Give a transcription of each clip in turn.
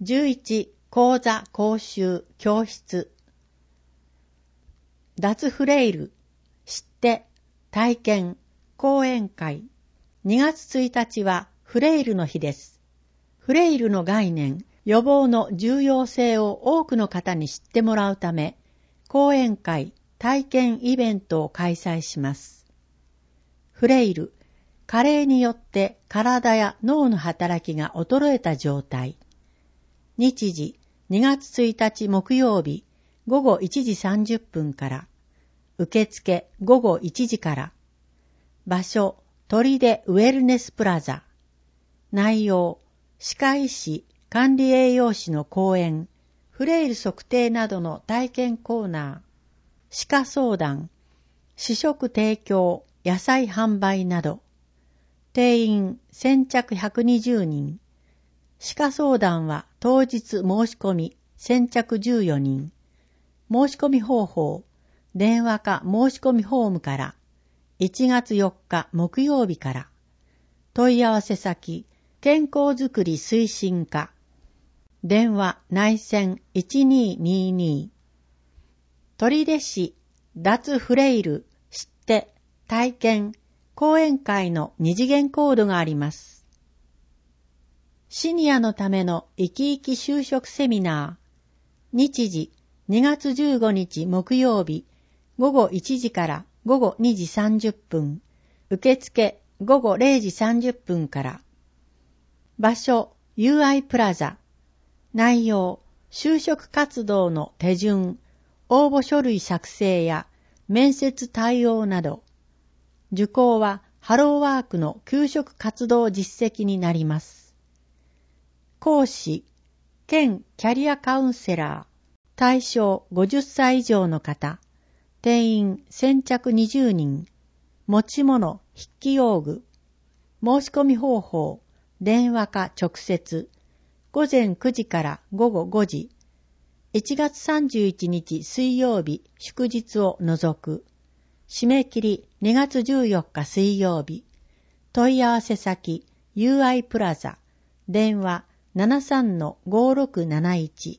11講座講習教室脱フレイル知って体験講演会2月1日はフレイルの日です。フレイルの概念、予防の重要性を多くの方に知ってもらうため、講演会、体験イベントを開催します。フレイル、加齢によって体や脳の働きが衰えた状態。日時、2月1日木曜日、午後1時30分から。受付、午後1時から。場所、砦ウェルネスプラザ。内容、歯科医師、管理栄養士の講演、フレイル測定などの体験コーナー、歯科相談、試食提供、野菜販売など。定員先着120人。歯科相談は当日申し込み先着14人。申し込み方法、電話か申し込みフォームから1月4日木曜日から。問い合わせ先、健康づくり推進課。電話内線1222。取手市脱フレイル知って体験講演会の2次元コードがあります。シニアのための生き生き就職セミナー。日時2月15日木曜日午後1時から午後2時30分。受付午後0時30分から。場所 UI プラザ。内容、就職活動の手順、応募書類作成や面接対応など。受講はハローワークの求職活動実績になります。講師、兼キャリアカウンセラー、対象50歳以上の方、定員先着20人、持ち物、筆記用具、申し込み方法、電話か直接、午前9時から午後5時、1月31日水曜日祝日を除く、締め切り2月14日水曜日。問い合わせ先 UI プラザ。電話 73-5671。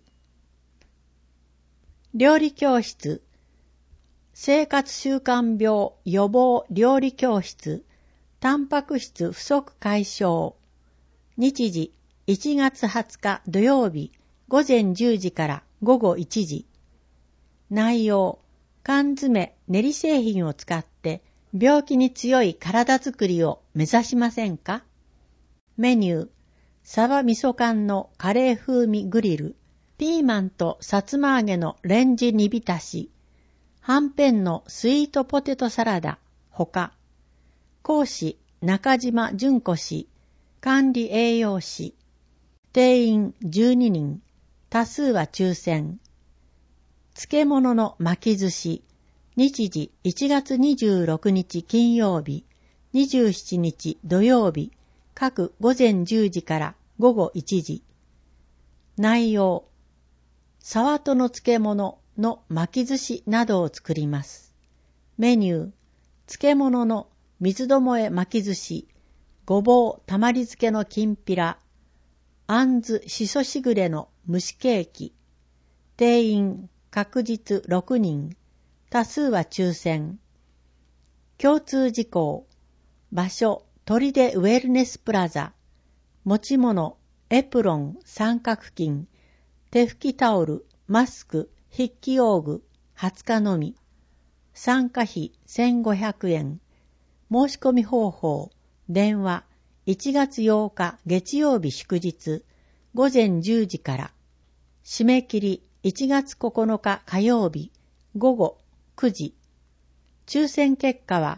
料理教室。生活習慣病予防料理教室。タンパク質不足解消。日時1月20日土曜日午前10時から午後1時。内容。缶詰、練り製品を使って病気に強い体づくりを目指しませんか？メニュー、サバ味噌缶のカレー風味グリル、ピーマンとさつま揚げのレンジ煮浸し、はんぺんのスイートポテトサラダ、ほか。講師、中島純子氏、管理栄養士。定員12人、多数は抽選。漬物の巻き寿司。日時1月26日金曜日、27日土曜日、各午前10時から午後1時。内容、サワトの漬物の巻き寿司などを作ります。メニュー、漬物の三つどもえ巻き寿司、ごぼうたまり漬けのきんぴら、あんずしそしぐれの蒸しケーキ。定員確実6人、多数は抽選。共通事項、場所、砦ウェルネスプラザ。持ち物、エプロン、三角巾、手拭きタオル、マスク、筆記用具、20日のみ。参加費1500円。申し込み方法、電話、1月8日月曜日祝日、午前10時から。締め切り、1月9日火曜日、午後9時。抽選結果は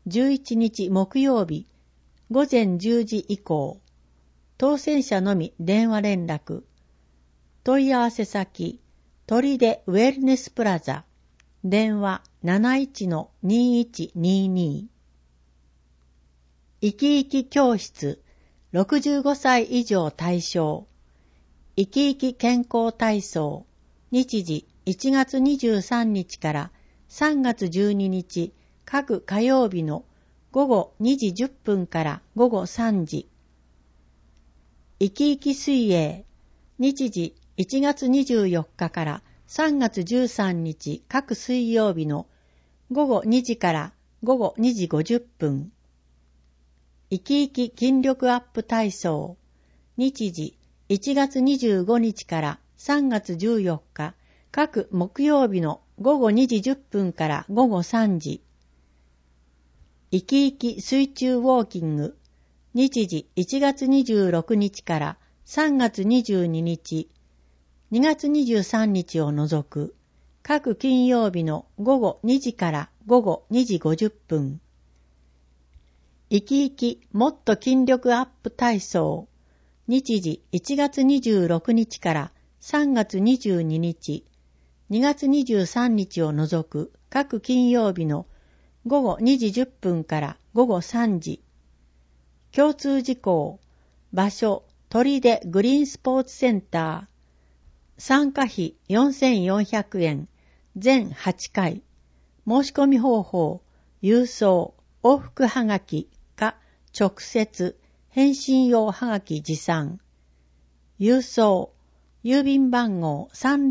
11日木曜日、午前10時以降。当選者のみ電話連絡。問い合わせ先、砦ウェルネスプラザ。電話 71-2122。生き生き教室、65歳以上対象。生き生き健康体操。日時1月23日から3月12日各火曜日の午後2時10分から午後3時。生き生き水泳。 日時1月24日から3月13日各水曜日の午後2時から午後2時50分。生き生き筋力アップ体操。日時1月25日から3月14日各木曜日の午後2時10分から午後3時。生き生き水中ウォーキング。日時1月26日から3月22日、2月23日を除く各金曜日の午後2時から午後2時50分。生き生きもっと筋力アップ体操。日時1月26日から3月22日、2月23日を除く各金曜日の午後2時10分から午後3時。共通事項。場所、砦グリーンスポーツセンター。参加費4400円。全8回。申し込み方法。郵送、往復はがきか直接、返信用はがき持参。郵送、郵便番号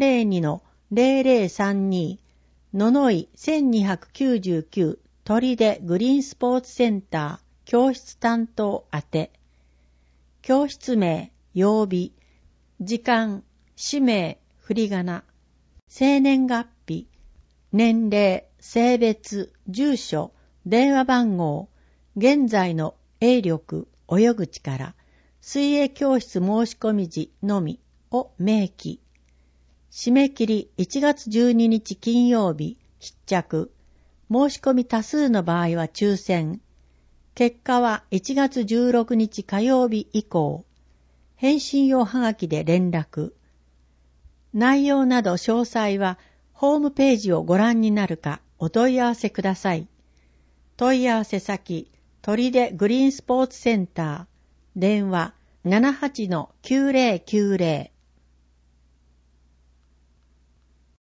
302-0032 野々井1299砦グリーンスポーツセンター教室担当宛て。教室名、曜日、時間、氏名、振り仮名、生年月日、年齢、性別、住所、電話番号、現在の泳力、泳ぐ力、水泳教室申し込み時のみを明記。締め切り1月12日金曜日、必着。申し込み多数の場合は抽選。結果は1月16日火曜日以降。返信用はがきで連絡。内容など詳細はホームページをご覧になるかお問い合わせください。問い合わせ先、砦グリーンスポーツセンター。電話 78-9090